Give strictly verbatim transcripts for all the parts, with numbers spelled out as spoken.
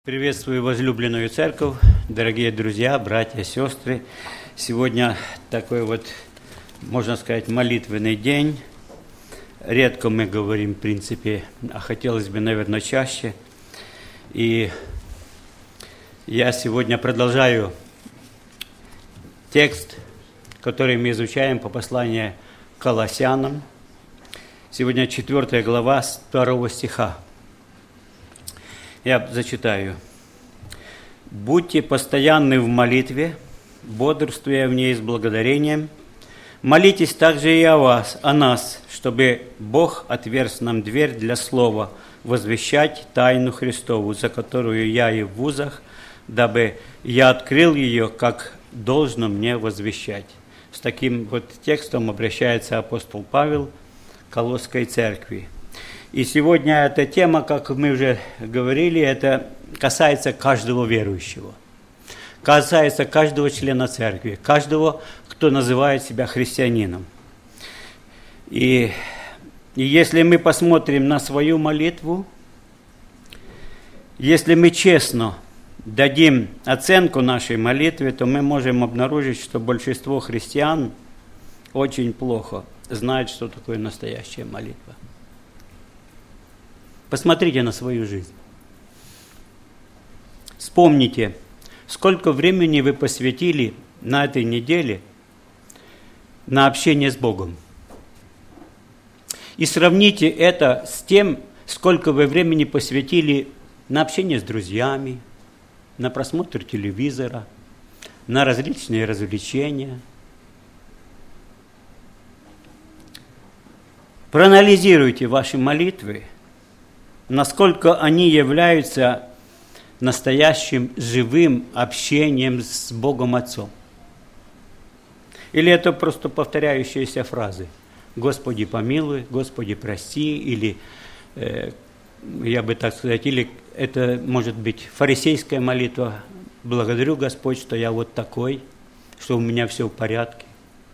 Приветствую возлюбленную церковь, дорогие друзья, братья, сестры. Сегодня такой вот, можно сказать, молитвенный день. Редко мы говорим, в принципе, а хотелось бы, наверное, чаще. И я сегодня продолжаю текст, который мы изучаем по посланию к Колоссянам. Сегодня четвёртая глава, с второго стиха. Я зачитаю. «Будьте постоянны в молитве, бодрствуя в ней с благодарением. Молитесь также и о вас, о нас, чтобы Бог отверз нам дверь для слова, возвещать тайну Христову, за которую я и в вузах, дабы я открыл ее, как должно мне возвещать». С таким вот текстом обращается апостол Павел к Колосской церкви. И сегодня эта тема, как мы уже говорили, это касается каждого верующего, касается каждого члена церкви, каждого, кто называет себя христианином. И, и если мы посмотрим на свою молитву, если мы честно дадим оценку нашей молитве, то мы можем обнаружить, что большинство христиан очень плохо знают, что такое настоящая молитва. Посмотрите на свою жизнь. Вспомните, сколько времени вы посвятили на этой неделе на общение с Богом. И сравните это с тем, сколько вы времени посвятили на общение с друзьями, на просмотр телевизора, на различные развлечения. Проанализируйте ваши молитвы, насколько они являются настоящим живым общением с Богом Отцом. Или это просто повторяющиеся фразы. «Господи, помилуй», «Господи, прости», или, э, я бы так сказать, или это может быть фарисейская молитва. «Благодарю, Господь, что я вот такой, что у меня все в порядке».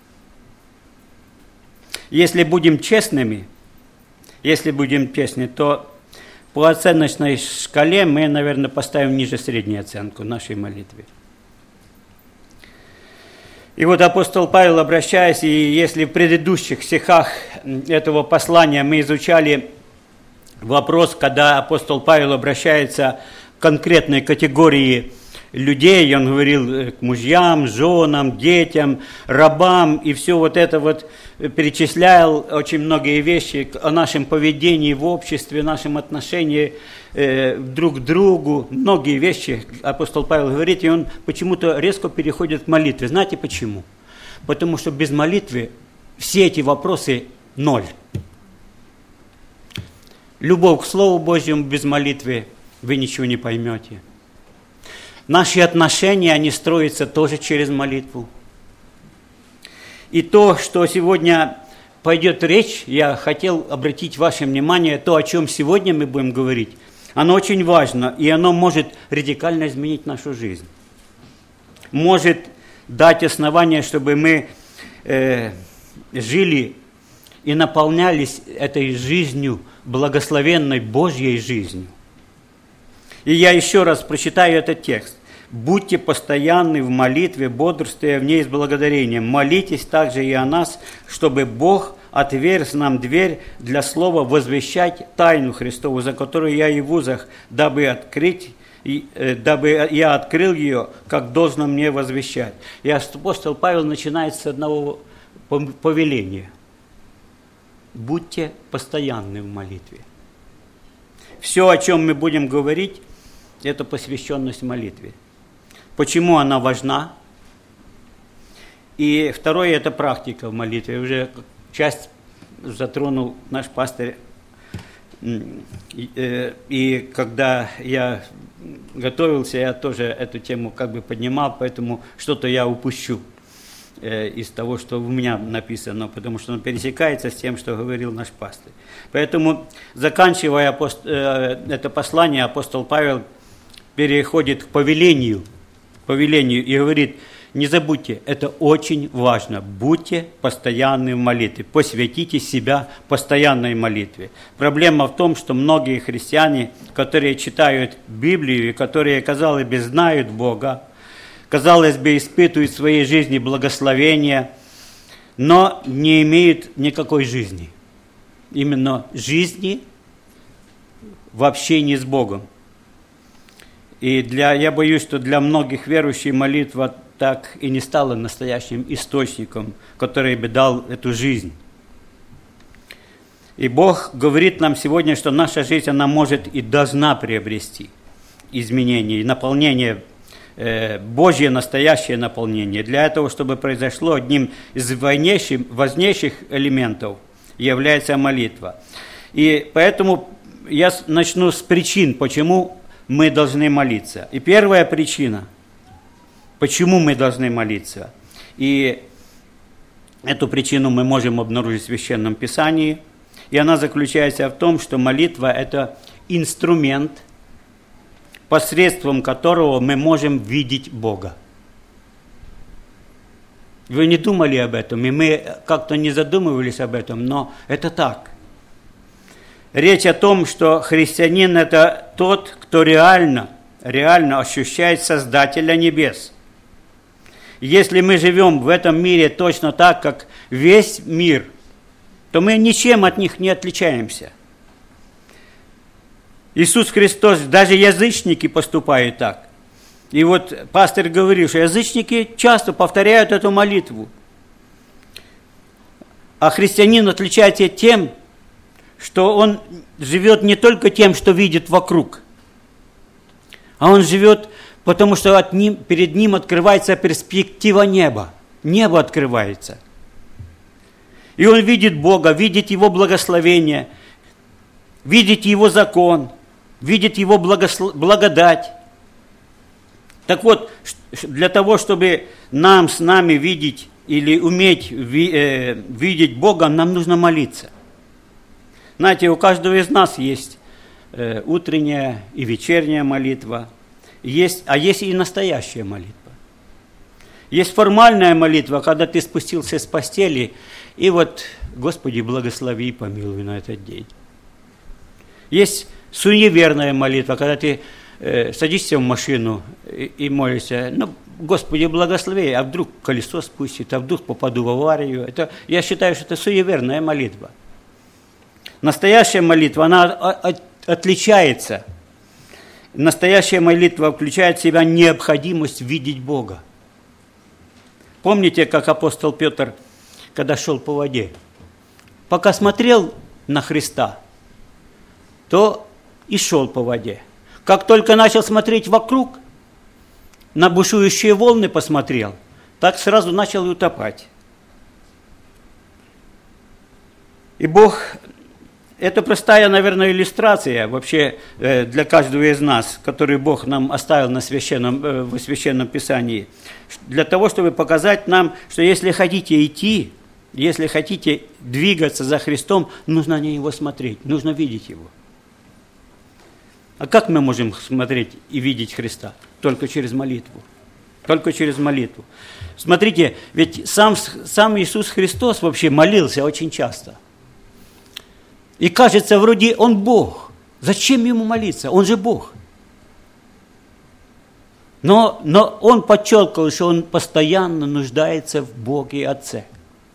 Если будем честными, если будем честны, то по оценочной шкале мы, наверное, поставим ниже средней оценку нашей молитве. И вот апостол Павел, обращаясь, и если в предыдущих стихах этого послания мы изучали вопрос, когда апостол Павел обращается к конкретной категории людей, он говорил к мужьям, женам, детям, рабам, и все вот это вот перечислял очень многие вещи о нашем поведении в обществе, нашем отношении э, друг к другу, многие вещи апостол Павел говорит, и он почему-то резко переходит к молитве. Знаете почему? Потому что без молитвы все эти вопросы ноль. Любовь к Слову Божьему без молитвы вы ничего не поймете. Наши отношения, они строятся тоже через молитву. И то, что сегодня пойдет речь, я хотел обратить ваше внимание, то, о чем сегодня мы будем говорить, оно очень важно, и оно может радикально изменить нашу жизнь. Может дать основание, чтобы мы э, жили и наполнялись этой жизнью, благословенной Божьей жизнью. И я еще раз прочитаю этот текст. «Будьте постоянны в молитве, бодрствуя в ней с благодарением. Молитесь также и о нас, чтобы Бог отверз нам дверь для слова возвещать тайну Христову, за которую я и в вузах, дабы открыть, дабы я открыл ее, как должно мне возвещать». И апостол Павел начинает с одного повеления. Будьте постоянны в молитве. Все, о чем мы будем говорить, это посвященность молитве. Почему она важна? И второе – это практика в молитве. Уже часть затронул наш пастырь. И когда я готовился, я тоже эту тему как бы поднимал, поэтому что-то я упущу из того, что у меня написано, потому что оно пересекается с тем, что говорил наш пастырь. Поэтому, заканчивая апост... это послание, апостол Павел переходит к повелению, повелению и говорит: Не забудьте, это очень важно. Будьте постоянны в молитве. Посвятите себя постоянной молитве. Проблема в том, что многие христиане, которые читают Библию, и которые, казалось бы, знают Бога, казалось бы, испытывают в своей жизни благословения, но не имеют никакой жизни. Именно жизни в общении с Богом. И для, я боюсь, что для многих верующих молитва так и не стала настоящим источником, который бы дал эту жизнь. И Бог говорит нам сегодня, что наша жизнь, она может и должна приобрести изменения, и наполнение, э, Божье настоящее наполнение. Для этого, чтобы произошло, одним из важнейших, важнейших элементов является молитва. И поэтому я начну с причин, почему мы должны молиться. И первая причина, почему мы должны молиться. И эту причину мы можем обнаружить в Священном Писании. И она заключается в том, что молитва – это инструмент, посредством которого мы можем видеть Бога. Вы не думали об этом, и мы как-то не задумывались об этом, но это так. Речь о том, что христианин – это тот, кто реально, реально ощущает Создателя небес. Если мы живем в этом мире точно так, как весь мир, то мы ничем от них не отличаемся. Иисус Христос, даже язычники поступают так. И вот пастор говорил, что язычники часто повторяют эту молитву. А христианин отличается тем, что он живет не только тем, что видит вокруг, а он живет, потому что от ним, перед ним открывается перспектива неба. Небо открывается. И он видит Бога, видит Его благословение, видит Его закон, видит Его благослов... благодать. Так вот, для того, чтобы нам с нами видеть или уметь ви... э, видеть Бога, нам нужно молиться. Знаете, у каждого из нас есть э, утренняя и вечерняя молитва, есть, а есть и настоящая молитва. Есть формальная молитва, когда ты спустился с постели, и вот, Господи, благослови и помилуй на этот день. Есть суеверная молитва, когда ты э, садишься в машину и, и молишься, ну, Господи, благослови, а вдруг колесо спустит, а вдруг попаду в аварию. Это, я считаю, что это суеверная молитва. Настоящая молитва, она от, отличается. Настоящая молитва включает в себя необходимость видеть Бога. Помните, как апостол Петр, когда шел по воде, пока смотрел на Христа, то и шел по воде. Как только начал смотреть вокруг, на бушующие волны посмотрел, так сразу начал утопать. И Бог... Это простая, наверное, иллюстрация вообще для каждого из нас, который Бог нам оставил на священном, в Священном Писании, для того, чтобы показать нам, что если хотите идти, если хотите двигаться за Христом, нужно на Него смотреть, нужно видеть Его. А как мы можем смотреть и видеть Христа? Только через молитву. Только через молитву. Смотрите, ведь сам, сам Иисус Христос вообще молился очень часто. И кажется, вроде Он Бог. Зачем Ему молиться? Он же Бог. Но, но Он подчеркивал, что Он постоянно нуждается в Боге Отце.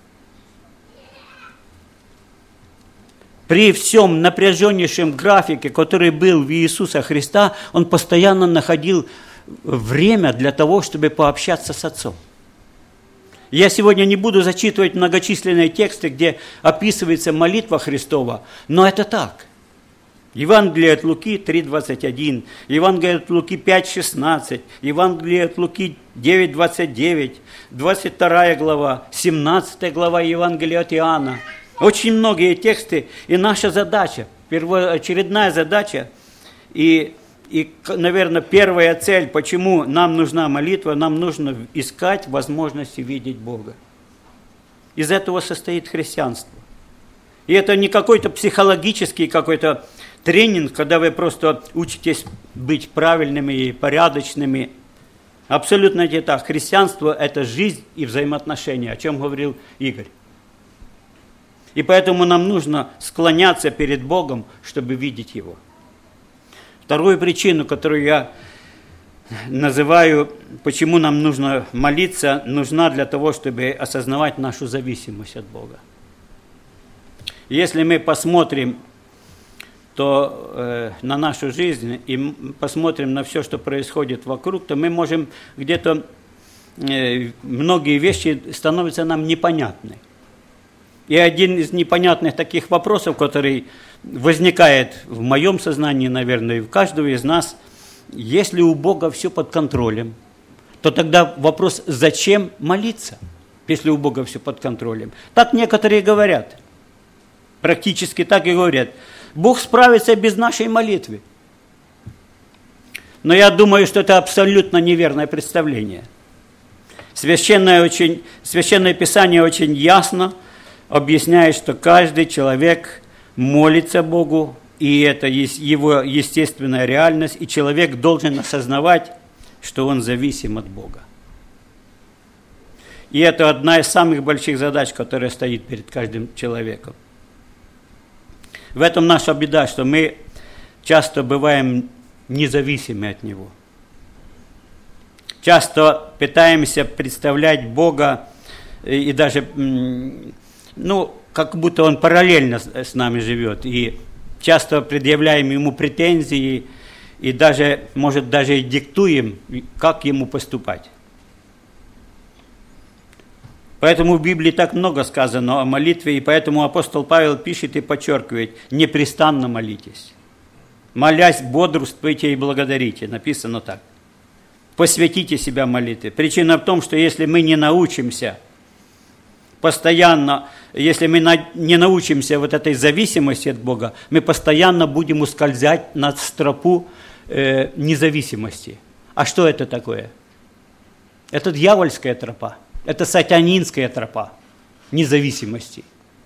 При всем напряженнейшем графике, который был в Иисуса Христа, Он постоянно находил время для того, чтобы пообщаться с Отцом. Я сегодня не буду зачитывать многочисленные тексты, где описывается молитва Христова, но это так. Евангелие от Луки три двадцать один, Евангелие от Луки пять шестнадцать, Евангелие от Луки девять двадцать девять, двадцать вторая глава, семнадцатая глава Евангелия от Иоанна. Очень многие тексты, и наша задача, первоочередная задача, и И, наверное, первая цель, почему нам нужна молитва, нам нужно искать возможности видеть Бога. Из этого состоит христианство. И это не какой-то психологический какой-то тренинг, когда вы просто учитесь быть правильными и порядочными. Абсолютно это так. Христианство – это жизнь и взаимоотношения, о чем говорил Игорь. И поэтому нам нужно склоняться перед Богом, чтобы видеть Его. Вторую причину, которую я называю, почему нам нужно молиться, нужна для того, чтобы осознавать нашу зависимость от Бога. Если мы посмотрим то, э, на нашу жизнь и посмотрим на все, что происходит вокруг, то мы можем где-то, э, многие вещи становятся нам непонятны. И один из непонятных таких вопросов, который возникает в моем сознании, наверное, и в каждого из нас, если у Бога все под контролем, то тогда вопрос, зачем молиться, если у Бога все под контролем? Так некоторые говорят, практически так и говорят. Бог справится без нашей молитвы. Но я думаю, что это абсолютно неверное представление. Священное, очень, Священное Писание очень ясно объясняет, что каждый человек молится Богу, и это его естественная реальность, и человек должен осознавать, что он зависим от Бога. И это одна из самых больших задач, которая стоит перед каждым человеком. В этом наша беда, что мы часто бываем независимы от Него. Часто пытаемся представлять Бога и даже, ну, как будто Он параллельно с нами живет. И часто предъявляем Ему претензии и даже, может, даже и диктуем, как Ему поступать. Поэтому в Библии так много сказано о молитве, и поэтому апостол Павел пишет и подчеркивает: непрестанно молитесь. Молясь, бодрствуйте и благодарите. Написано так. Посвятите себя молитве. Причина в том, что если мы не научимся постоянно, если мы не научимся вот этой зависимости от Бога, мы постоянно будем ускользать на стропу э, независимости. А что это такое? Это дьявольская тропа. Это сатанинская тропа независимости.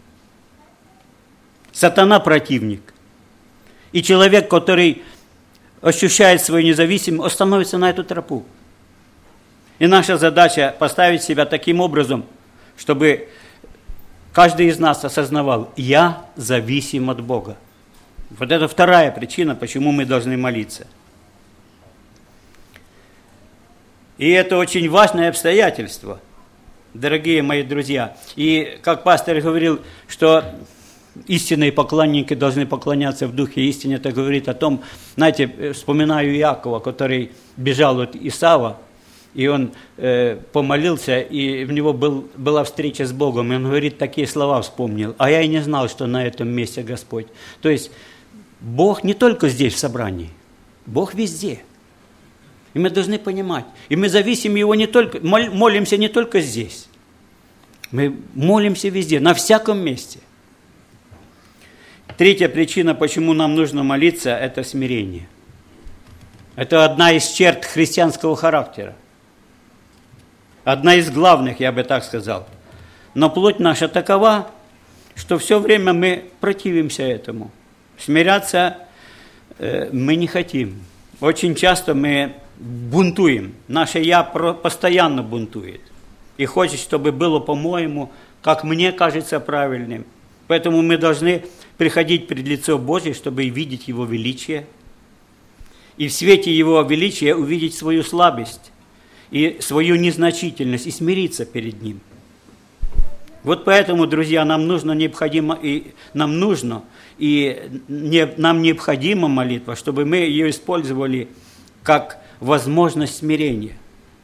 Сатана противник. И человек, который ощущает свою независимость, он становится на эту тропу. И наша задача поставить себя таким образом, чтобы каждый из нас осознавал: я зависим от Бога. Вот это вторая причина, почему мы должны молиться. И это очень важное обстоятельство, дорогие мои друзья. И как пастор говорил, что истинные поклонники должны поклоняться в духе истины, это говорит о том, знаете, вспоминаю Иакова, который бежал от Исава, и он э, помолился, и в него был, была встреча с Богом, и он говорит, такие слова вспомнил: а я и не знал, что на этом месте Господь. То есть Бог не только здесь в собрании, Бог везде. И мы должны понимать. И мы зависим Его не только, молимся не только здесь. Мы молимся везде, на всяком месте. Третья причина, почему нам нужно молиться, это смирение. Это одна из черт христианского характера. Одна из главных, я бы так сказал. Но плоть наша такова, что все время мы противимся этому. Смиряться э, мы не хотим. Очень часто мы бунтуем. Наше «я» постоянно бунтует. И хочет, чтобы было, по-моему, как мне кажется, правильным. Поэтому мы должны приходить пред лицо Божие, чтобы видеть Его величие. И в свете Его величия увидеть свою слабость и свою незначительность, и смириться перед Ним. Вот поэтому, друзья, нам нужно необходимо, и нам нужно, и не, нам необходима молитва, чтобы мы ее использовали как возможность смирения.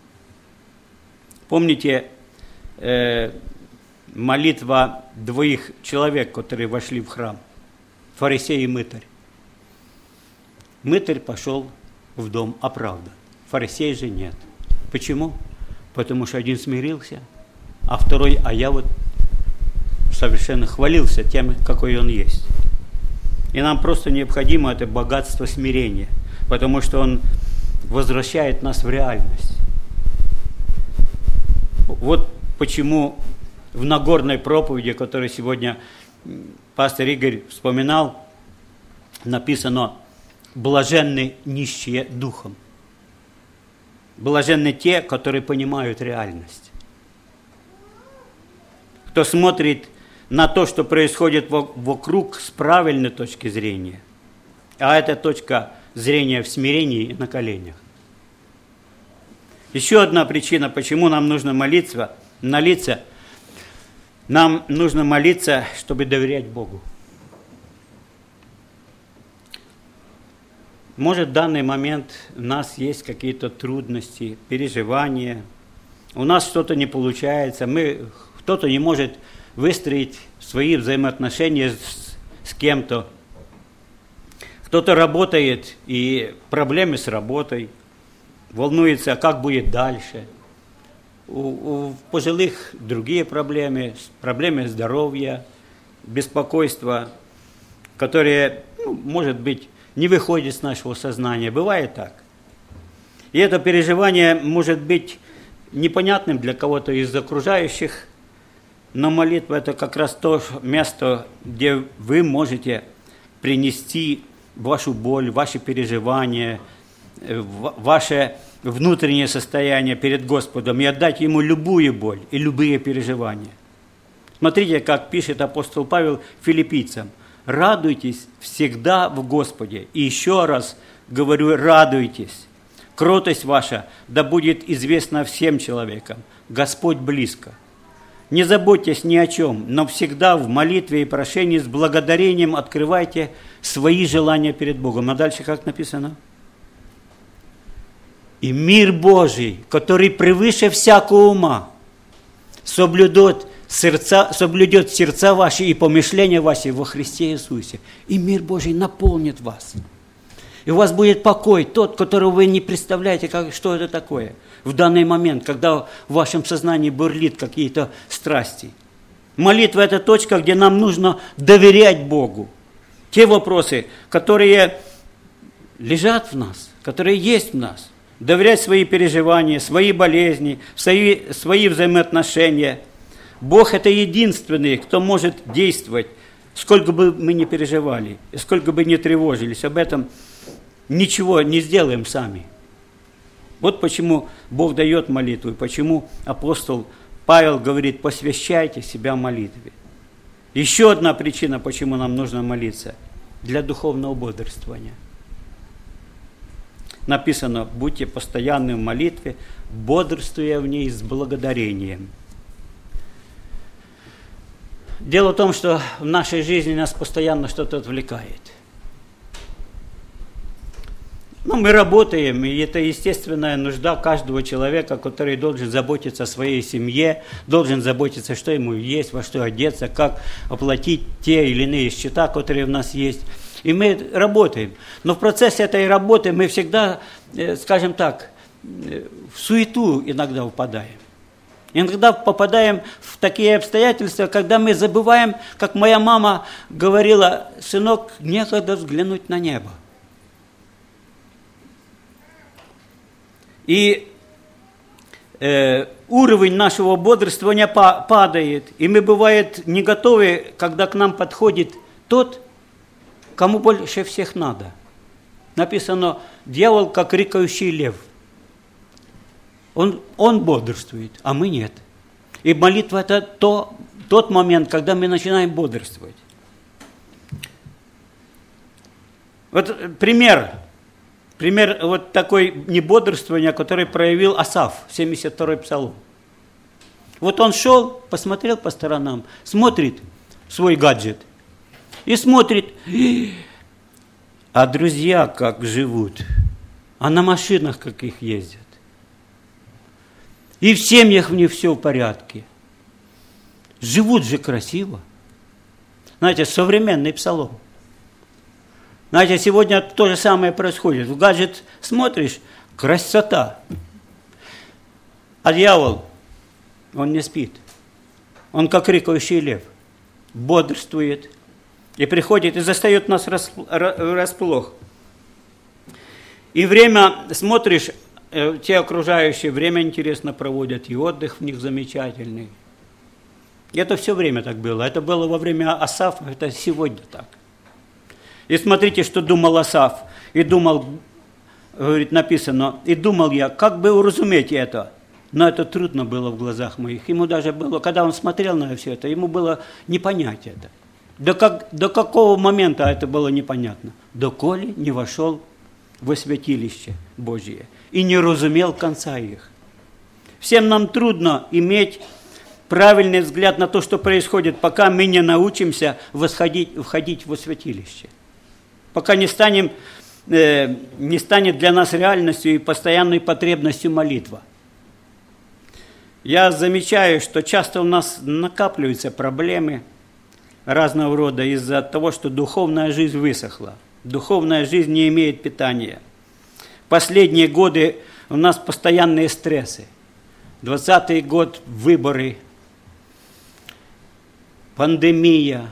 Помните э, молитва двоих человек, которые вошли в храм? Фарисей и мытарь. Мытарь пошел в дом оправдан, фарисей же нет. Почему? Потому что один смирился, а второй, а я вот совершенно хвалился тем, какой он есть. И нам просто необходимо это богатство смирения, потому что он возвращает нас в реальность. Вот почему в Нагорной проповеди, которую сегодня пастор Игорь вспоминал, написано: «Блаженны нищие духом». Блаженны те, которые понимают реальность. Кто смотрит на то, что происходит вокруг с правильной точки зрения. А это точка зрения в смирении и на коленях. Еще одна причина, почему нам нужно молиться, молиться. Нам нужно молиться, чтобы доверять Богу. Может, в данный момент у нас есть какие-то трудности, переживания, у нас что-то не получается, мы, кто-то не может выстроить свои взаимоотношения с, с кем-то. Кто-то работает, и проблемы с работой, волнуется, как будет дальше. У, у пожилых другие проблемы, проблемы здоровья, беспокойства, которые, ну, может быть, не выходит с нашего сознания. Бывает так. И это переживание может быть непонятным для кого-то из окружающих, но молитва – это как раз то место, где вы можете принести вашу боль, ваши переживания, ваше внутреннее состояние перед Господом и отдать Ему любую боль и любые переживания. Смотрите, как пишет апостол Павел филиппийцам. «Радуйтесь всегда в Господе». И еще раз говорю, радуйтесь. Кротость ваша да будет известна всем человекам. Господь близко. Не заботьтесь ни о чем, но всегда в молитве и прошении с благодарением открывайте свои желания перед Богом. А дальше как написано? «И мир Божий, который превыше всякого ума, соблюдет сердца, соблюдет сердца ваши и помышления ваши во Христе Иисусе. И мир Божий наполнит вас. И у вас будет покой, тот, которого вы не представляете, как, что это такое. В данный момент, когда в вашем сознании бурлит какие-то страсти. Молитва – это точка, где нам нужно доверять Богу. Те вопросы, которые лежат в нас, которые есть в нас. Доверять свои переживания, свои болезни, свои, свои взаимоотношения. Бог – это единственный, кто может действовать, сколько бы мы ни переживали, сколько бы ни тревожились об этом, ничего не сделаем сами. Вот почему Бог дает молитву, и почему апостол Павел говорит, посвящайте себя молитве. Еще одна причина, почему нам нужно молиться, для духовного бодрствования. Написано, будьте постоянны в молитве, бодрствуя в ней с благодарением. Дело в том, что в нашей жизни нас постоянно что-то отвлекает. Ну, мы работаем, и это естественная нужда каждого человека, который должен заботиться о своей семье, должен заботиться, что ему есть, во что одеться, как оплатить те или иные счета, которые у нас есть. И мы работаем. Но в процессе этой работы мы всегда, скажем так, в суету иногда впадаем. Иногда попадаем в такие обстоятельства, когда мы забываем, как моя мама говорила, сынок, некогда взглянуть на небо. И э, уровень нашего бодрствования па- падает, и мы, бывает, не готовы, когда к нам подходит тот, кому больше всех надо. Написано, дьявол, как рыкающий лев. Он, он бодрствует, а мы нет. И молитва – это то, тот момент, когда мы начинаем бодрствовать. Вот пример. Пример вот такой небодрствования, который проявил Асаф, семьдесят второй псалом. Вот он шел, посмотрел по сторонам, смотрит свой гаджет и смотрит, а друзья как живут, а на машинах каких ездят. И в семьях у них все в порядке. Живут же красиво. Знаете, современный псалом. Знаете, сегодня то же самое происходит. В гаджет смотришь, красота. А дьявол, он не спит. Он как рыкающий лев. Бодрствует. И приходит и застает нас врасплох. И время, смотришь, те окружающие время интересно проводят, и отдых в них замечательный. И это все время так было. Это было во время Асафа, это сегодня так. И смотрите, что думал Асаф. И думал, говорит, написано, и думал я, как бы уразуметь это. Но это трудно было в глазах моих. Ему даже было, когда он смотрел на все это, ему было не понять это. До, как, до какого момента это было непонятно? Доколе не вошел во святилище Божие и не разумел конца их. Всем нам трудно иметь правильный взгляд на то, что происходит, пока мы не научимся восходить, входить во святилище. Пока не, станем, э, не станет для нас реальностью и постоянной потребностью молитва. Я замечаю, что часто у нас накапливаются проблемы разного рода из-за того, что духовная жизнь высохла. Духовная жизнь не имеет питания. Последние годы у нас постоянные стрессы. Двадцатый год – выборы, пандемия,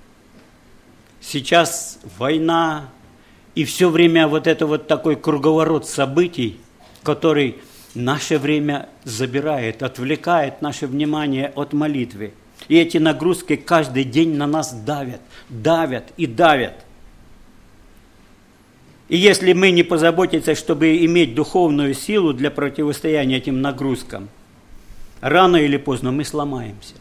сейчас война. И все время вот это вот такой круговорот событий, который наше время забирает, отвлекает наше внимание от молитвы. И эти нагрузки каждый день на нас давят, давят и давят. И если мы не позаботимся, чтобы иметь духовную силу для противостояния этим нагрузкам, рано или поздно мы сломаемся.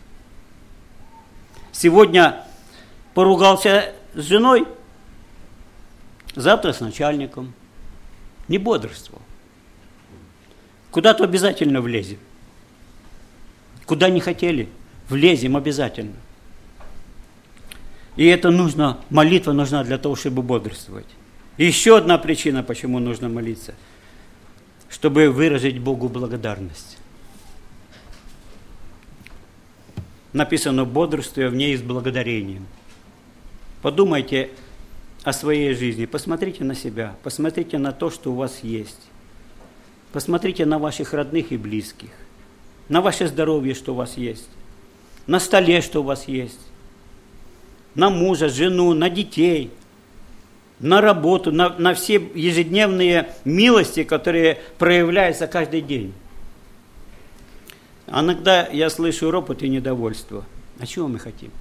Сегодня поругался с женой, завтра с начальником. Не бодрствовал. Куда-то обязательно влезем. Куда не хотели, влезем обязательно. И это нужно, молитва нужна для того, чтобы бодрствовать. И еще одна причина, почему нужно молиться, чтобы выразить Богу благодарность. Написано, бодрствуя в ней с благодарением. Подумайте о своей жизни, посмотрите на себя, посмотрите на то, что у вас есть. Посмотрите на ваших родных и близких, на ваше здоровье, что у вас есть, на столе, что у вас есть, на мужа, жену, на детей, на работу, на, на все ежедневные милости, которые проявляются каждый день. А иногда я слышу ропот и недовольство. А чего мы хотим?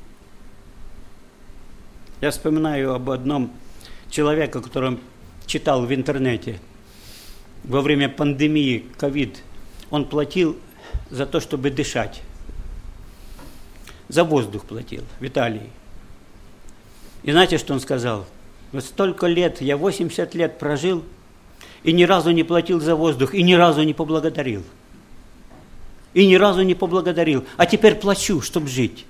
Я вспоминаю об одном человеке, которого читал в интернете. Во время пандемии ковид он платил за то, чтобы дышать. За воздух платил в Италии. И знаете, что он сказал? Вот столько лет, я восемьдесят лет прожил, и ни разу не платил за воздух, и ни разу не поблагодарил. И ни разу не поблагодарил. А теперь плачу, чтобы жить.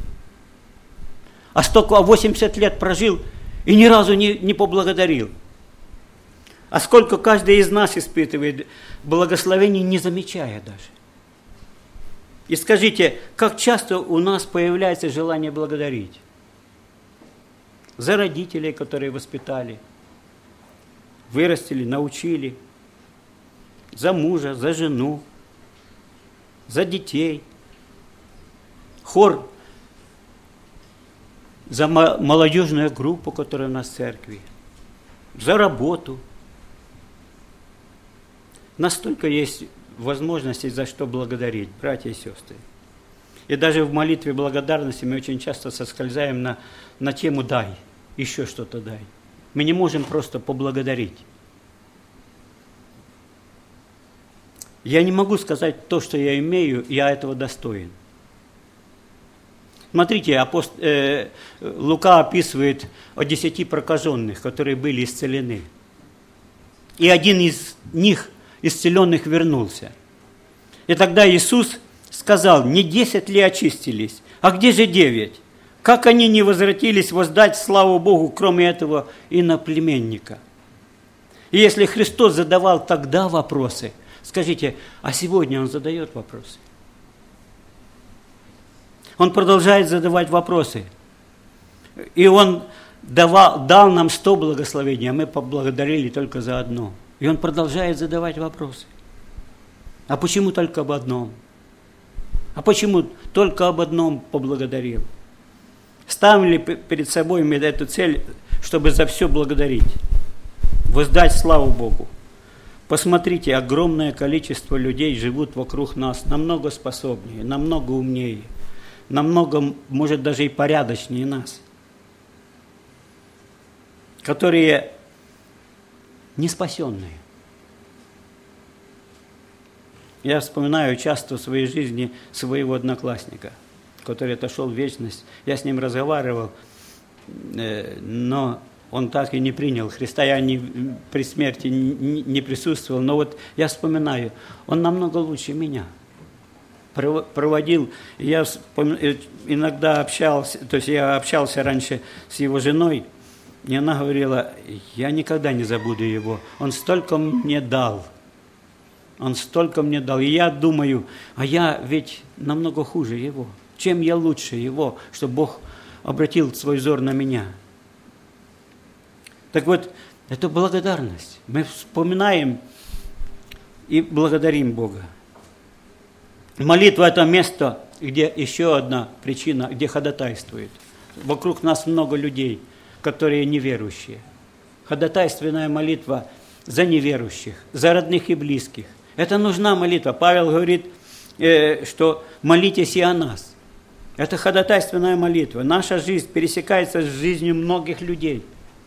А столько, а восемьдесят лет прожил, и ни разу не, не поблагодарил. А сколько каждый из нас испытывает благословений, не замечая даже. И скажите, как часто у нас появляется желание благодарить? За родителей, которые воспитали, вырастили, научили. За мужа, за жену, за детей. Хор, за молодежную группу, которая у нас в церкви. За работу. Настолько есть возможностей, за что благодарить, братья и сестры. И даже в молитве благодарности мы очень часто соскользаем на, на тему «дай», еще что-то дай. Мы не можем просто поблагодарить. Я не могу сказать то, что я имею, я этого достоин. Смотрите, апост... э, Лука описывает о десяти прокаженных, которые были исцелены. И один из них, исцеленных, вернулся. И тогда Иисус сказал, не десять ли очистились, а где же девять? Как они не возвратились воздать славу Богу, кроме этого иноплеменника? И если Христос задавал тогда вопросы, скажите, а сегодня Он задает вопросы? Он продолжает задавать вопросы. И Он давал, дал нам сто благословений, а мы поблагодарили только за одно. И Он продолжает задавать вопросы. А почему только об одном? А почему только об одном поблагодарил? Ставим ли перед собой мы эту цель, чтобы за все благодарить? Воздать славу Богу. Посмотрите, огромное количество людей живут вокруг нас, намного способнее, намного умнее, намного, может, даже и порядочнее нас, которые не спасенные, Я вспоминаю часто в своей жизни своего одноклассника, который отошел в вечность. Я с ним разговаривал, но он так и не принял Христа. Я не, при смерти не, не присутствовал. Но вот я вспоминаю, он намного лучше меня проводил. Я иногда общался, то есть я общался раньше с его женой, и она говорила, я никогда не забуду его. Он столько мне дал. Он столько мне дал. И я думаю, а я ведь намного хуже его. Чем я лучше его, чтобы Бог обратил свой взор на меня? Так вот, это благодарность. Мы вспоминаем и благодарим Бога. Молитва – это место, где еще одна причина, где ходатайствует. Вокруг нас много людей, которые неверующие. Ходатайственная молитва за неверующих, за родных и близких. Это нужна молитва. Павел говорит, э, что молитесь и о нас. Это ходатайственная молитва. Наша жизнь пересекается с жизнью многих людей.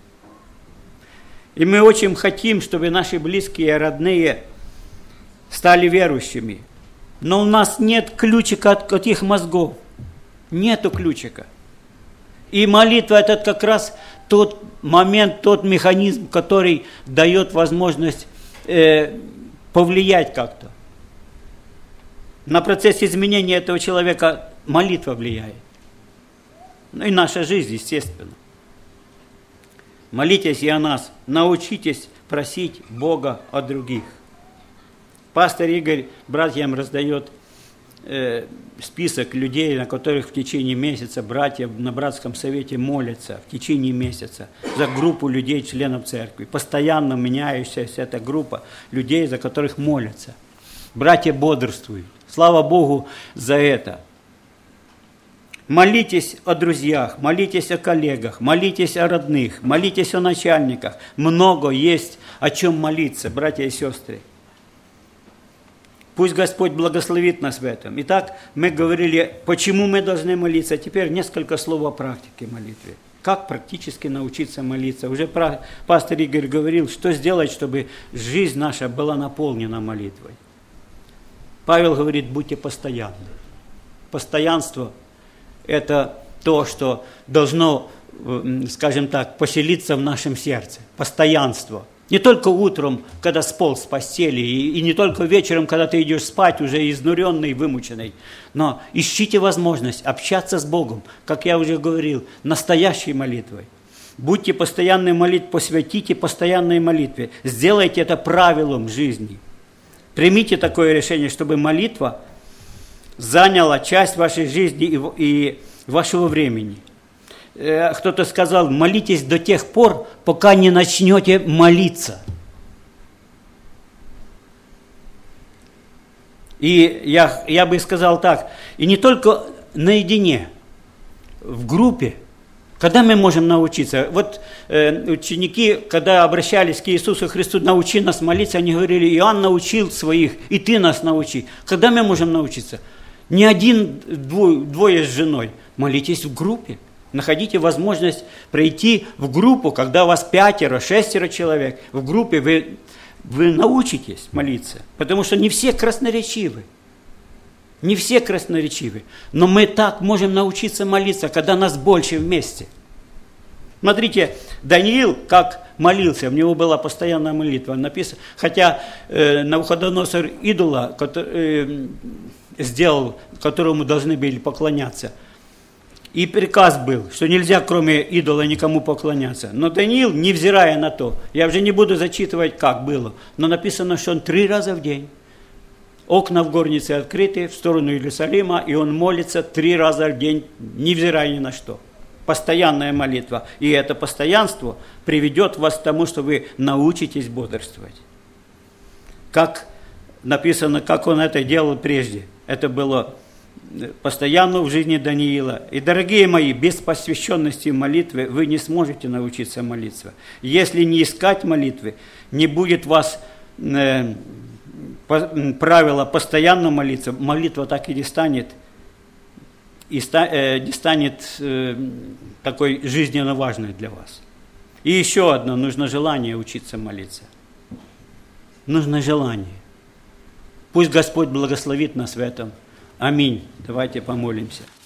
И мы очень хотим, чтобы наши близкие и родные стали верующими. Но у нас нет ключика от, от их мозгов. Нету ключика. И молитва – это как раз тот момент, тот механизм, который дает возможность э, повлиять как-то. На процесс изменения этого человека молитва влияет. Ну и наша жизнь, естественно. Молитесь и о нас, научитесь просить Бога о других. Пастор Игорь братьям раздает э, список людей, на которых в течение месяца братья на братском совете молятся, в течение месяца, за группу людей, членов церкви. Постоянно меняющаяся эта группа людей, за которых молятся. Братья бодрствуют. Слава Богу за это. Молитесь о друзьях, молитесь о коллегах, молитесь о родных, молитесь о начальниках. Много есть о чем молиться, братья и сестры. Пусть Господь благословит нас в этом. Итак, мы говорили, почему мы должны молиться. Теперь несколько слов о практике молитвы. Как практически научиться молиться. Уже пастор Игорь говорил, что сделать, чтобы жизнь наша была наполнена молитвой. Павел говорит, будьте постоянны. Постоянство – это то, что должно, скажем так, поселиться в нашем сердце. Постоянство. Не только утром, когда сполз с постели, и, и не только вечером, когда ты идешь спать, уже изнуренный, вымученный. Но ищите возможность общаться с Богом, как я уже говорил, настоящей молитвой. Будьте постоянной молитвой, посвятите постоянной молитве. Сделайте это правилом жизни. Примите такое решение, чтобы молитва заняла часть вашей жизни и, и вашего времени. Кто-то сказал, молитесь до тех пор, пока не начнете молиться. И я, я бы сказал так, и не только наедине, в группе, когда мы можем научиться. Вот э, ученики, когда обращались к Иисусу Христу, научи нас молиться, они говорили, Иоанн научил своих, и ты нас научи. Когда мы можем научиться? Не один, двое, двое с женой, молитесь в группе. Находите возможность пройти в группу, когда у вас пятеро, шестеро человек. В группе вы, вы научитесь молиться, потому что не все красноречивы. Не все красноречивы. Но мы так можем научиться молиться, когда нас больше вместе. Смотрите, Даниил как молился, у него была постоянная молитва. Написано, хотя э, Навуходоносор идола который, э, сделал, которому должны были поклоняться. И приказ был, что нельзя кроме идола никому поклоняться. Но Даниил, невзирая на то, я уже не буду зачитывать, как было, но написано, что он три раза в день. Окна в горнице открыты в сторону Иерусалима, и он молится три раза в день, невзирая ни на что. Постоянная молитва. И это постоянство приведет вас к тому, что вы научитесь бодрствовать. Как написано, как он это делал прежде. Это было постоянно в жизни Даниила. И, дорогие мои, без посвященности молитвы вы не сможете научиться молиться. Если не искать молитвы, не будет вас э, по, правила постоянно молиться, молитва так и не станет, и ста, э, не станет э, такой жизненно важной для вас. И еще одно, нужно желание учиться молиться. Нужно желание. Пусть Господь благословит нас в этом. Аминь. Давайте помолимся.